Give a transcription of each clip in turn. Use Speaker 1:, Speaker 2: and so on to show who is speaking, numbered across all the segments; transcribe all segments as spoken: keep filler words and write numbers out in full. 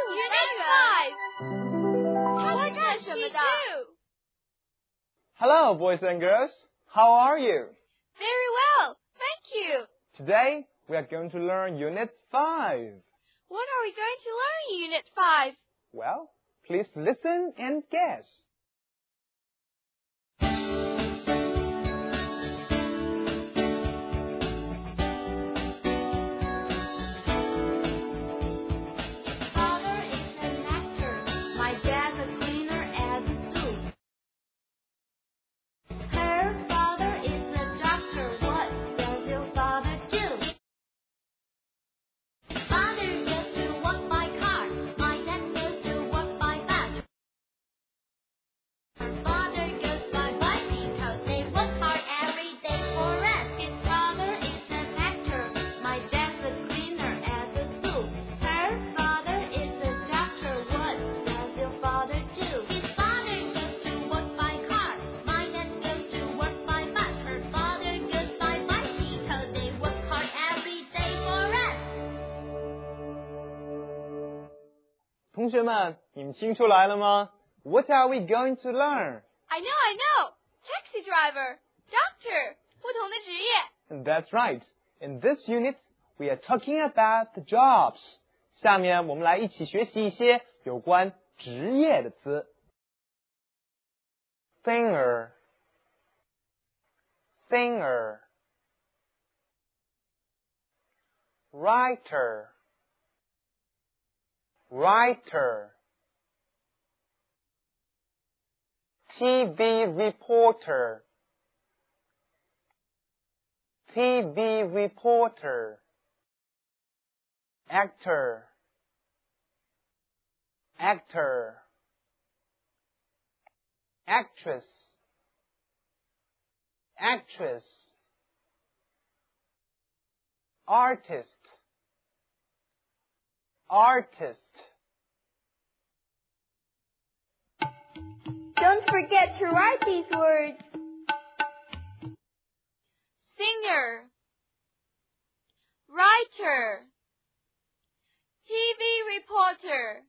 Speaker 1: Unit five. 他是干什么的
Speaker 2: Hello, boys and girls. How are you?
Speaker 1: Very well, thank you.
Speaker 2: Today, we are going to learn Unit five.
Speaker 1: What are we going to learn in Unit five?
Speaker 2: Well, please listen and guess.
Speaker 1: Father is an actor. My dad's a cleaner at the zoo. Her father is a doctor. What does your father do? Father goes to work by car. My dad goes to work by bus. Her father goes by bicycle. They work hard every day for us. His father is an actor. My dad's a cleaner at the zoo. Her father is a doctor. What does your father do? His father goes to work by car. My dad goes to work by bus. Her father goes by bicycle. They work hard every day for us.
Speaker 2: 同学们，你们听出来了吗？ What are we going to learn?
Speaker 1: I know, I know. Taxi driver, doctor, 不同的职业。
Speaker 2: And that's right. In this unit, we are talking about the jobs. 下面我们来一起学习一些有关职业的词。Singer, singer, writer, writer, T V reporter, T V reporter, actor, actor, actress, actress, artist, artist.
Speaker 1: Don't forget to write these words. Singer, writer, T V reporter,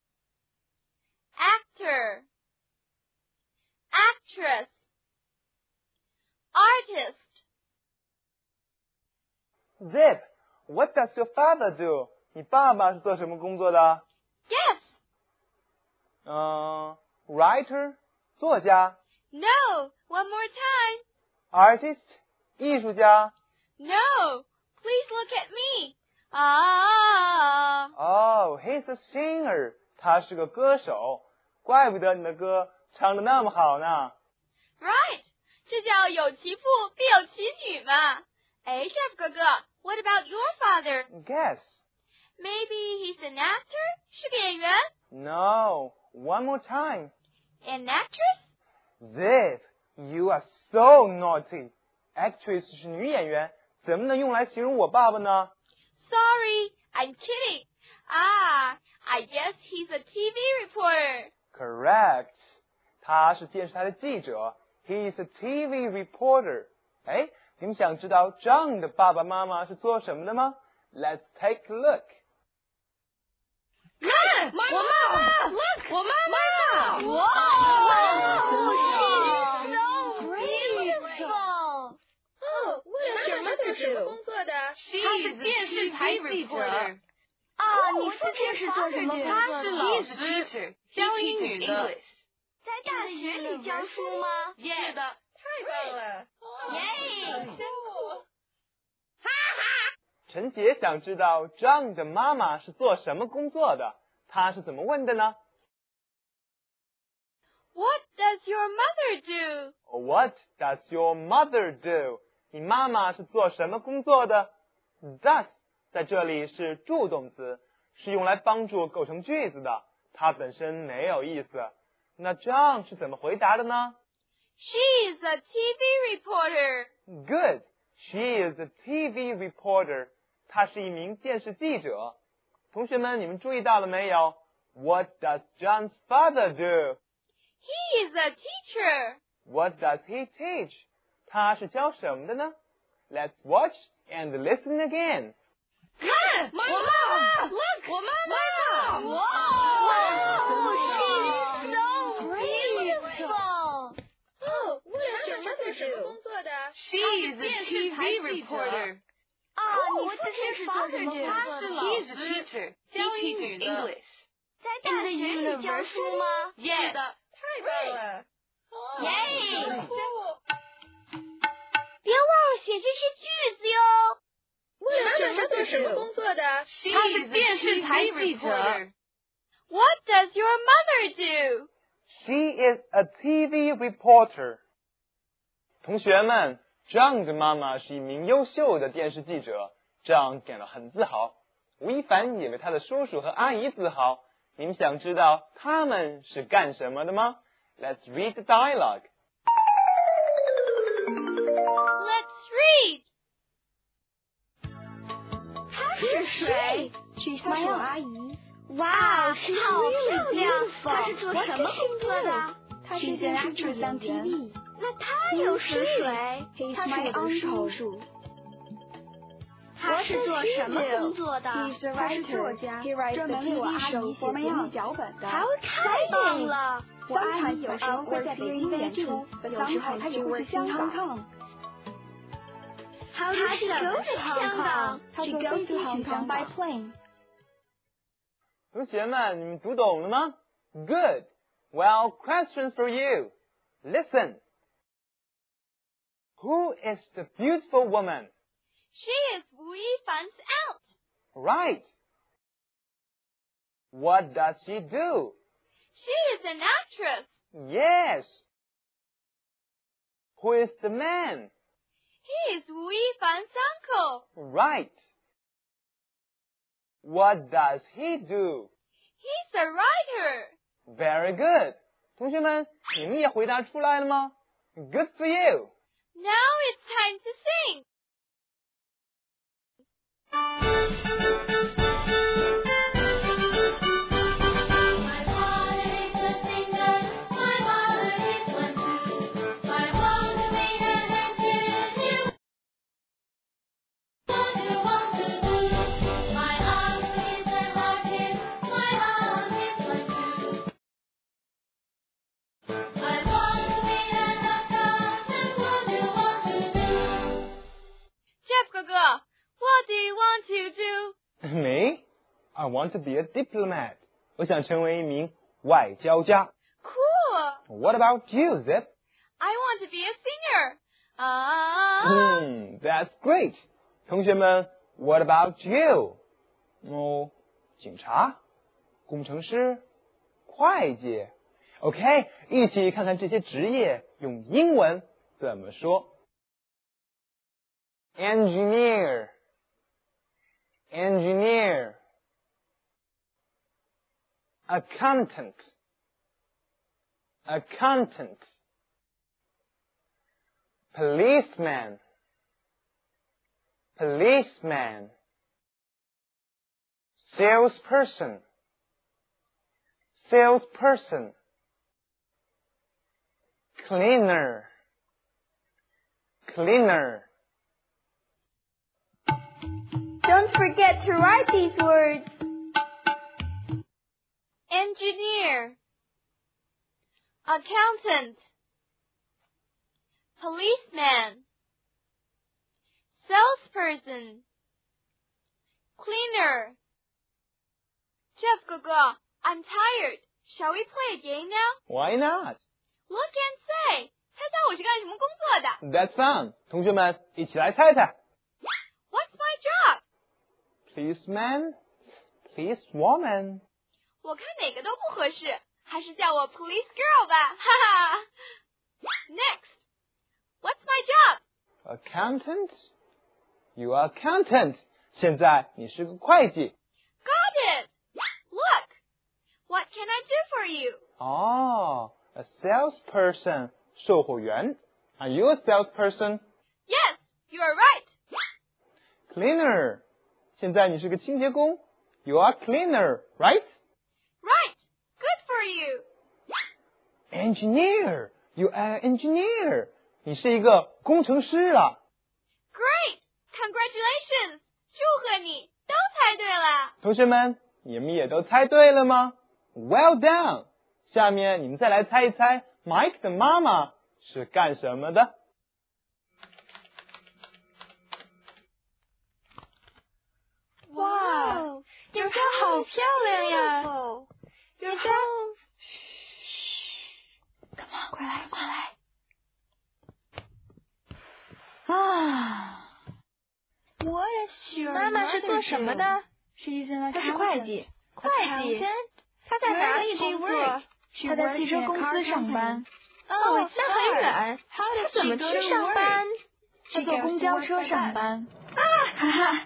Speaker 1: actor, actress, artist.
Speaker 2: Zip, what does your father do? 你爸爸是做什么工作的？
Speaker 1: Yes.
Speaker 2: 嗯、writer 作家
Speaker 1: No. One more time.
Speaker 2: artist 艺术家
Speaker 1: No. Please look at me. Ah.
Speaker 2: Oh, he's a singer. 他是个歌手，怪不得你的歌唱得那么好呢。
Speaker 1: Right. 这叫有其父必有其女嘛。哎 ，Chef 哥哥 ，What about your father?
Speaker 2: Guess.
Speaker 1: Maybe he's an actor? 是个演员
Speaker 2: No. One more time.
Speaker 1: An actress?
Speaker 2: Zip, you are so naughty. Actress 是女演员，怎么能用来形容我爸爸呢？
Speaker 1: Sorry, I'm kidding. Ah, I guess he's a T V reporter.
Speaker 2: Correct. 他是电视台的记者。He is a T V reporter. 哎，你们想知道 John 的爸爸妈妈是做什么的吗？ Let's take a look.
Speaker 1: 看，
Speaker 3: 妈妈
Speaker 1: Look,
Speaker 3: 我妈妈
Speaker 1: Wow, so
Speaker 3: beautiful.
Speaker 1: Oh, what does your mother do? 工作的？
Speaker 3: 她是电视台记者。
Speaker 1: 啊，你是电视做什么工作的？
Speaker 3: 她是老师，教英语的。
Speaker 1: 在大学里教书吗？
Speaker 3: 是的，太棒了。
Speaker 1: 耶！
Speaker 2: 陈杰想知道 John 的妈妈是做什么工作的，他是怎么问的呢？
Speaker 1: What does your mother do?
Speaker 2: What does your mother do? 你妈妈是做什么工作的？ Does 在这里是助动词，是用来帮助构成句子的，它本身没有意思。那 John 是怎么回答的呢？
Speaker 1: She is a T V reporter.
Speaker 2: Good. She is a T V reporter. 她是一名电视记者。同学们，你们注意到了没有？ What does John's father do?
Speaker 1: He is a teacher.
Speaker 2: What does he teach? 他是教什么的呢？ Let's watch and listen again.
Speaker 3: 看，妈妈 ，Look， 我妈妈。
Speaker 1: 哇
Speaker 3: T V reporter.
Speaker 1: 啊，你说这是 father do？
Speaker 3: 他是老师 teacher， 教英语的。
Speaker 1: 在大学里教书吗？
Speaker 3: 是的，太棒了。
Speaker 1: 耶！别忘了写这些句子哟。
Speaker 3: 你妈妈是做什么工作的？她是电视台记者。
Speaker 1: What does your mother do?
Speaker 2: She is a T V reporter. 同学们，John 的妈妈是一名优秀的电视记者，John感到很自豪。吴亦凡也为他的叔叔和阿姨自豪。你们想知道他们是干什么的吗？ Let's read the dialogue.
Speaker 1: Let's read.
Speaker 4: 她是谁？
Speaker 5: She's my
Speaker 4: 我
Speaker 5: aunt.
Speaker 4: 阿姨。
Speaker 1: 哇，好漂亮！她是做
Speaker 4: What
Speaker 1: 什么
Speaker 4: does she
Speaker 1: 工作的？
Speaker 4: 她是电视剧演员。
Speaker 1: 那她又是谁？
Speaker 4: He's
Speaker 5: 他是
Speaker 4: my
Speaker 5: 我的
Speaker 4: uncle.
Speaker 5: 叔叔。
Speaker 1: 她是做什么工作的？
Speaker 4: He's a
Speaker 5: 他是
Speaker 4: writer.
Speaker 5: 作家，
Speaker 4: He writes
Speaker 5: 专
Speaker 4: the
Speaker 5: 门为我
Speaker 4: T V
Speaker 5: 阿
Speaker 4: show
Speaker 5: 姨写
Speaker 4: for my
Speaker 5: 节目
Speaker 4: aunt.
Speaker 5: 脚本的。
Speaker 1: 太棒了！
Speaker 4: 我阿姨有时候会在北京演出，有时候她也会去香港。
Speaker 1: How does she go to Hong Kong?
Speaker 4: She goes to Hong Kong by plane.
Speaker 2: 同学们，你们读懂了吗 ？Good. Well, questions for you. Listen. Who is the beautiful woman?
Speaker 1: She is Wu Yifan's aunt.
Speaker 2: Right. What does she do?
Speaker 1: She is an actress.
Speaker 2: Yes. Who is the man?
Speaker 1: He is Wu Yifan's uncle.
Speaker 2: Right. What does he do?
Speaker 1: He's a writer.
Speaker 2: Very good. 同学们，你们也回答出来了吗 ？Good for you.
Speaker 1: Now it's time to sing. My father is a singer. My mother is one too. I want to be an engineer. What do you want to do? My uncle is an artist. My aunt is one too. I want to be an accountant. What do you want to do? Jeff 哥哥 What do you want to do?
Speaker 2: Me? I want to be a diplomat. 我想成为一名外交家。
Speaker 1: Cool.
Speaker 2: What about you, Zip?
Speaker 1: I want to be a singer. Ah.
Speaker 2: Hmm, that's great. 同学们 ，What about you? 哦，警察、工程师、会计。OK， 一起看看这些职业用英文怎么说。Engineer, engineer, accountant, accountant, policeman, policeman, salesperson, salesperson, cleaner, cleaner.
Speaker 1: Don't forget to write these words. Engineer, accountant, policeman, salesperson, cleaner. Jeff 哥哥 I'm tired. Shall we play a game now?
Speaker 2: Why not?
Speaker 1: Look and say. 猜猜我是干什么工作的
Speaker 2: That's fun. 同学们，一起来猜猜。
Speaker 1: ？What's my job?
Speaker 2: Policeman, policewoman.
Speaker 1: 我看哪个都不合适，还是叫我 Police Girl 吧，哈哈。Next, what's my job?
Speaker 2: Accountant? You are accountant. 现在你是个会计。
Speaker 1: Got it. Look, what can I do for you?
Speaker 2: 哦 a salesperson. 售货员。Are you a salesperson?
Speaker 1: Yes, you are right.
Speaker 2: Cleaner. 现在你是个清洁工。You are cleaner, right?
Speaker 1: Right. Good for you.
Speaker 2: Engineer. You are an engineer. 你是一个工程师啊。
Speaker 1: Great. Congratulations. 祝贺你，都猜对了。
Speaker 2: 同学们，你们也都猜对了吗 ？Well done！ 下面你们再来猜一猜 ，Mike 的妈妈是干什么的
Speaker 3: 好漂亮呀
Speaker 4: Your home. Come on, 快来，快来。啊
Speaker 3: What is your 妈妈是做什么的？
Speaker 4: 她是会计。
Speaker 3: 会计？她在哪里工作？
Speaker 4: 她在汽车公司上班。
Speaker 3: 哦，那很远。她怎么去上班？
Speaker 4: 她坐公交车上班。
Speaker 3: 啊，
Speaker 4: 哈哈。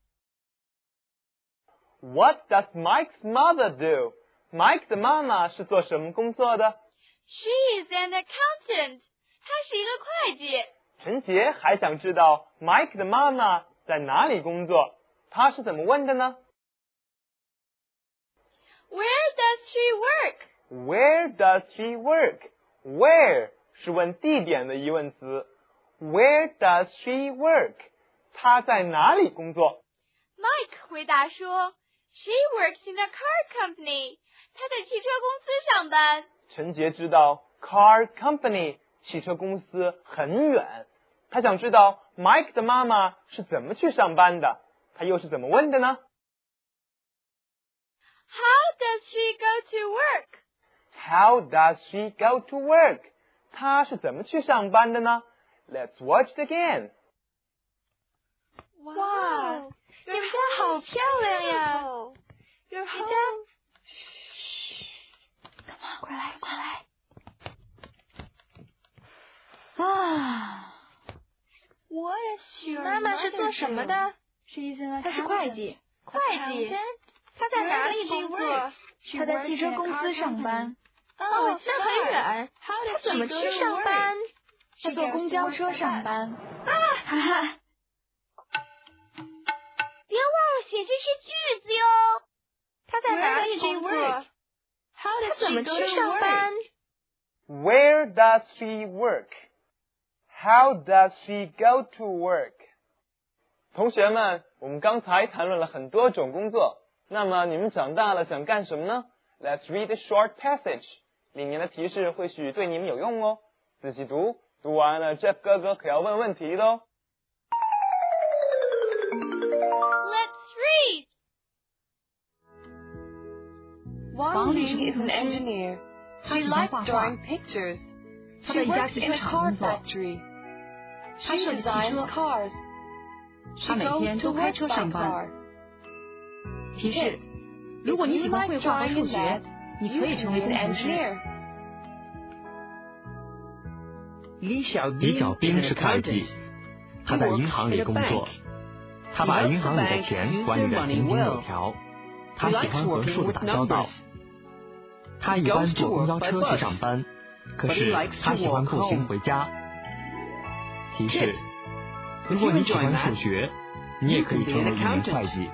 Speaker 2: What does Mike's mother do? Mike 的妈妈是做什么工作的？
Speaker 3: She is an accountant. 她是一个会计。
Speaker 2: 陈杰还想知道 Mike 的妈妈在哪里工作，他是怎么问的呢？
Speaker 3: Where does she work?
Speaker 2: Where does she work? Where 是问地点的疑问词。Where does she work? 她在哪里工作？
Speaker 3: Mike 回答说 She works in a car company. 她在汽车公司上班。
Speaker 2: 陈杰知道 car company 汽车公司很远，他想知道 Mike 的妈妈是怎么去上班的，他又是怎么问的呢？
Speaker 3: How does she go to work?
Speaker 2: How does she go to work? 她是怎么去上班的呢？ Let's watch it again.
Speaker 3: 哇，你们家好漂亮呀！你家
Speaker 4: Come on, 快来，快来。啊
Speaker 3: What is your 妈妈是做什么的？
Speaker 4: 她是会计。
Speaker 3: 会计？她在哪里工作？
Speaker 4: 她在汽车公司上班。
Speaker 3: 哦，那很远。她怎么去上班？
Speaker 4: 她坐公交车上班。
Speaker 3: 啊，
Speaker 4: 哈哈。
Speaker 3: 别忘了写这些句子哟。她在哪里工作？她怎么去上班？
Speaker 2: Where does she work? How does she go to work? 同学们，我们刚才谈论了很多种工作，那么你们长大了想干什么呢？ Let's read a short passage. 里面的提示或许对你们有用哦。仔细读，读完了 Jeff 哥哥可要问问题的哦。
Speaker 3: Let's read.
Speaker 5: 王玲 is an engineer. She likes drawing pictures. She works in a car factory. She designs cars.
Speaker 6: 她每天都开车上班。提示：如果你喜欢绘画和数学，你可以成为工程师。
Speaker 7: 李小兵是会计，他在银行里工作。他把银行里的钱管理得井井有条。他喜欢和数字打交道。他一般坐公交车去上班，可是他喜欢步行回家。提示：如果你喜欢数学，你也可以成为一名会计。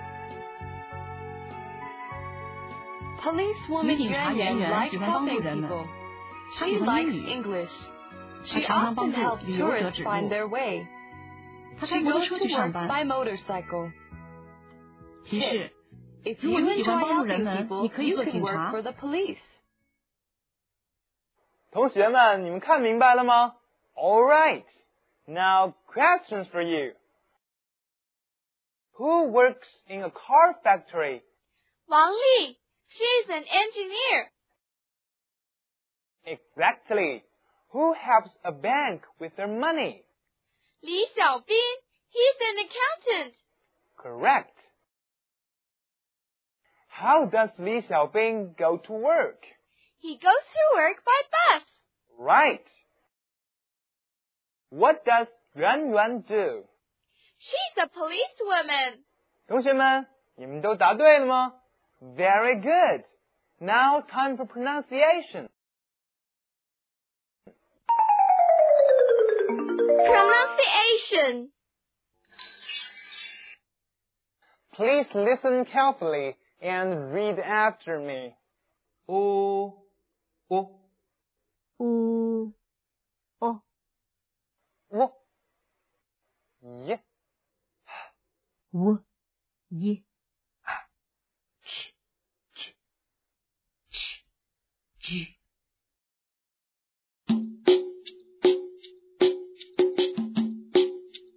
Speaker 6: 女警察圆圆喜欢帮助人们，她喜欢英语，她常常帮助旅游者指路。她开摩托车去上班。提示：如果你喜欢帮助人们，你可以做警察。
Speaker 2: 同学们，你们看明白了吗？ All right. Now, questions for you. Who works in a car factory?
Speaker 3: 王丽 She is an engineer.
Speaker 2: Exactly. Who helps a bank with their money?
Speaker 3: 李小兵 He's an accountant.
Speaker 2: Correct. How does Li Xiaobing go to work?
Speaker 3: He goes to work by bus.
Speaker 2: Right. What does Yuan Yuan do?
Speaker 3: She's a policewoman.
Speaker 2: 同学们，你们都答对了吗？ Very good. Now time for pronunciation.
Speaker 3: Pronunciation.
Speaker 2: Please listen carefully and read after me. O, o,
Speaker 4: u, o,
Speaker 2: w, y,
Speaker 4: w, y,
Speaker 2: ch, ch,
Speaker 4: ch.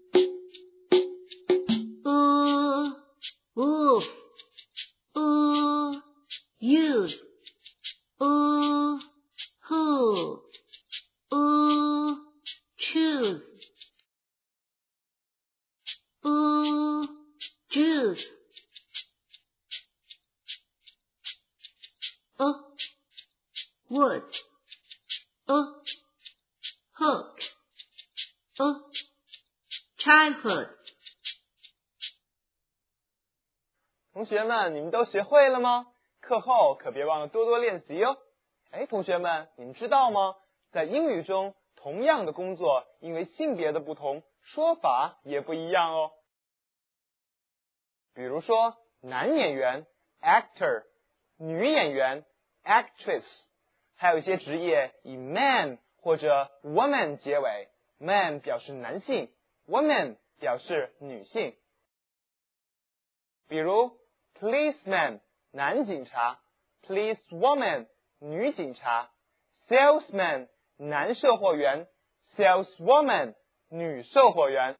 Speaker 5: Uh, uh, uh.
Speaker 8: a wood, a hook, a childhood。
Speaker 2: 同学们，你们都学会了吗？课后可别忘了多多练习哦。哎，同学们，你们知道吗？在英语中，同样的工作，因为性别的不同，说法也不一样哦。比如说，男演员 actor， 女演员 actress， 还有一些职业以 man 或者 woman 结尾 ，man 表示男性 ，woman 表示女性。比如 policeman 男警察 ，policewoman 女警察 ，salesman 男售货员 ，saleswoman 女售货员。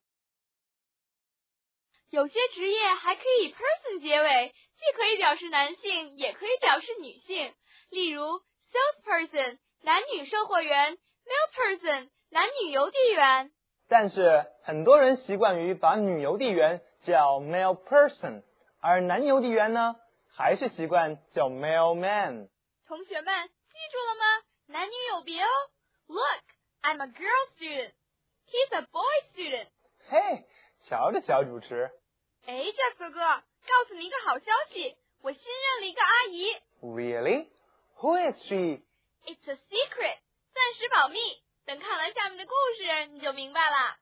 Speaker 3: 有些职业还可以 person 结尾，既可以表示男性，也可以表示女性。例如 salesperson 男女售货员 ，mail person 男女邮递员。
Speaker 2: 但是很多人习惯于把女邮递员叫 mail person， 而男邮递员呢，还是习惯叫 mailman。
Speaker 3: 同学们记住了吗？男女有别哦。Look, I'm a girl student. He's a boy student.
Speaker 2: 嘿，瞧着小主持。
Speaker 3: 哎 ，Jeff 哥哥，告诉你一个好消息，我新认了一个阿姨。
Speaker 2: Really? Who is she?
Speaker 3: It's a secret， 暂时保密。等看完下面的故事，你就明白了。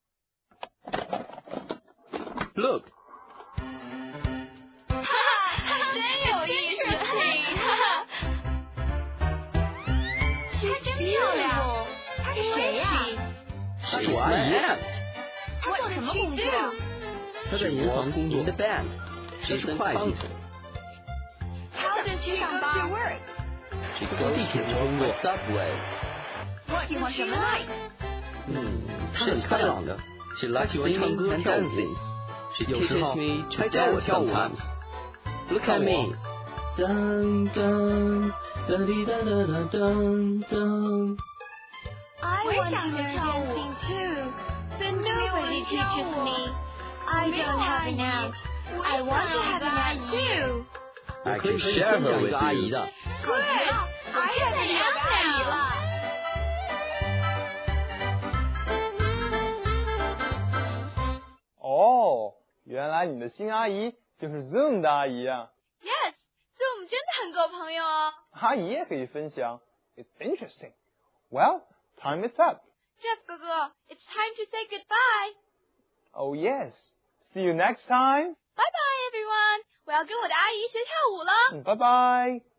Speaker 7: Look，
Speaker 3: 哈哈，真有意思，哈哈。她真漂亮，她是谁呀？
Speaker 7: 她是我阿姨。
Speaker 3: 她做什么工作？
Speaker 7: 她在银行工作。她是会计。
Speaker 3: How does she go to work？
Speaker 7: She goes地铁工作 subway。
Speaker 3: 喜欢什么 like？
Speaker 7: 嗯，她很开朗的。She likes singing and dancing。She teaches me， 她教我跳舞。Look at me。噔噔噔滴噔噔噔噔噔。
Speaker 3: I want to learn dancing too, but nobody teaches me. I don't have an aunt. I want to have an aunt too.
Speaker 7: I can share her with you.
Speaker 3: Good. I have an aunt now.
Speaker 2: 哦，原来你的新阿姨就是 Zoom 的阿姨啊。
Speaker 3: Yes, Zoom 真的很够朋友哦。
Speaker 2: 阿姨也可以分享。It's interesting. Well, time is up.
Speaker 3: Jeff 哥哥 ，It's time to say goodbye.
Speaker 2: Oh yes. See you next time.
Speaker 3: Bye bye everyone. 我要跟我的阿姨学跳舞了。
Speaker 2: 拜拜。